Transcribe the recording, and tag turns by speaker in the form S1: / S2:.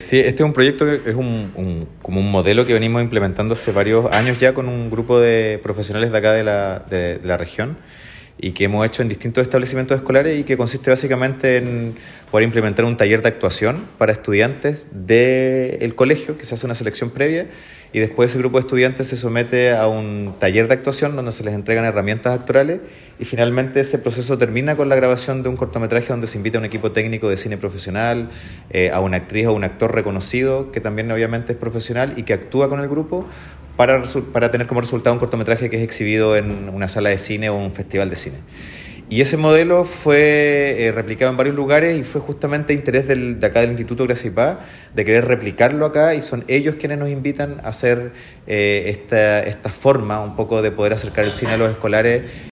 S1: Sí, este es un proyecto que es como un modelo que venimos implementando hace varios años ya con un grupo de profesionales de acá de la región y que hemos hecho en distintos establecimientos escolares y que consiste básicamente en poder implementar un taller de actuación para estudiantes del colegio, que se hace una selección previa y después ese grupo de estudiantes se somete a un taller de actuación donde se les entregan herramientas actorales y finalmente ese proceso termina con la grabación de un cortometraje donde se invita a un equipo técnico de cine profesional, a una actriz o un actor reconocido que también obviamente es profesional y que actúa con el grupo para tener como resultado un cortometraje que es exhibido en una sala de cine o un festival de cine. Y ese modelo fue replicado en varios lugares y fue justamente interés de acá del Instituto Gracia y Paz de querer replicarlo acá y son ellos quienes nos invitan a hacer esta forma un poco de poder acercar el cine a los escolares